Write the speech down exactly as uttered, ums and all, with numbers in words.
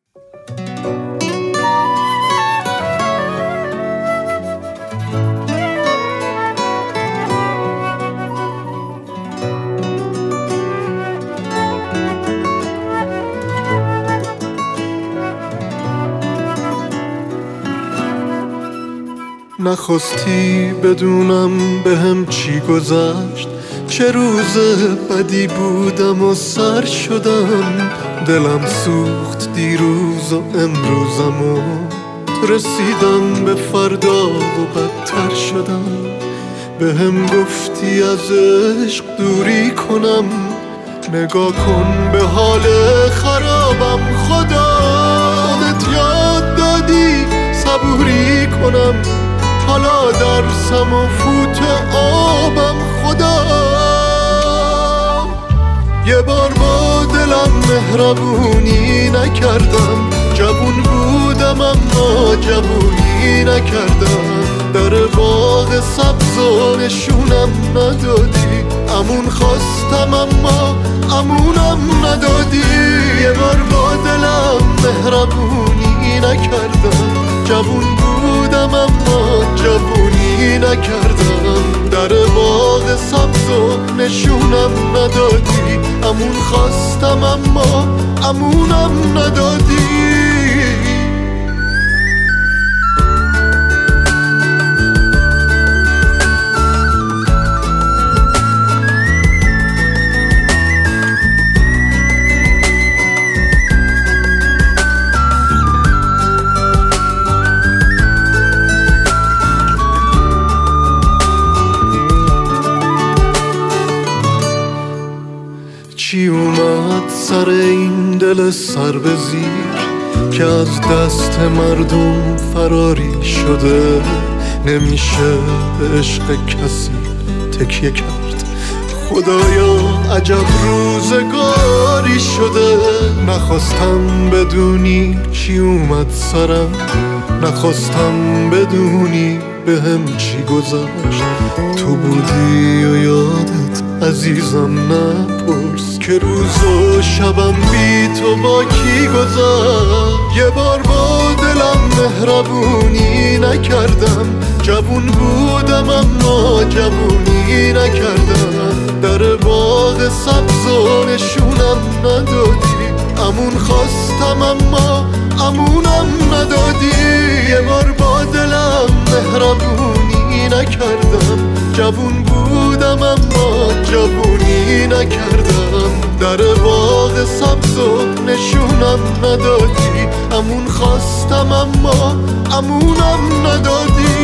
نخواستی بدونم به هم چی گذشت، چه روز بدی بودم و سر شدم. دلم سوخت دیروز و امروزم و رسیدم به فردا و بدتر شدم. به هم گفتی از عشق دوری کنم، نگاه کن به حال خرابم. خدا خودت یاد دادی صبوری کنم، حالا درسم و فوت آبم. خدا یه بار با دلم مهربونی نکردم، جوون بودم اما جوونی نکردم. در باغ سبز و نشونم ندادی، امون خواستم اما امونم ندادی. یه بار با دلم مهربونی نکردم، جوون بودم اما جوونی نکردم. در باغ سبز و نشونم ندادی، امون خواستم اما امونم ندادی. چی اومد سر این دل سر به زیر که از دست مردم فراری شده؟ نمیشه به عشق کسی تکیه کرد، خدایا عجب روزگاری شده. نخواستم بدونی چی اومد سرم، نخواستم بدونی به هم چی گذشت. تو بودی و یادت عزیزم نپرس که روز و شبم بی تو با کی گذشت. یه بار با دلم مهربونی نکردم، جوون بودم اما جوونی نکردم. در باغ سبز و نشونم ندادی، امون خواستم اما امونم ندادی. یه بار با دلم مهربونی نکردم، جوون بودم اما جوونی نکردم. در باغ سبز و نشونم ندادی، امون خواستم اما امونم ندادی.